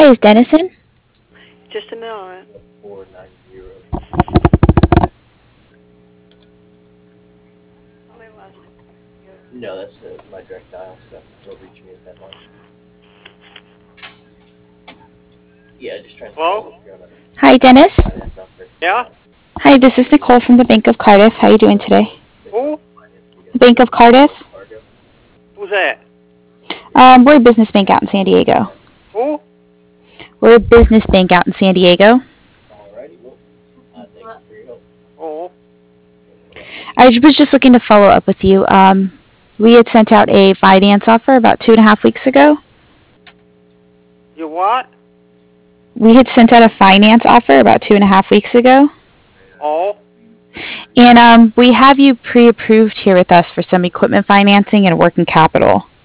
Hi, is Dennis in? Just a minute. 490. No, that's my direct dial stuff. They'll reach me at that line. Yeah, just transfer. Hello? Hi, Dennis. Yeah? Hi, this is Nicole from the Bank of Cardiff. How are you doing today? Who? The Bank of Cardiff. Who's that? We're a business bank out in San Diego. Who? We're a business bank out in San Diego. Alrighty, well, thank you for your help. Oh. I was just looking to follow up with you. We had sent out a finance offer about 2.5 weeks ago. You what? We had sent out a finance offer about 2.5 weeks ago. Oh. And we have you pre-approved here with us for some equipment financing and working capital.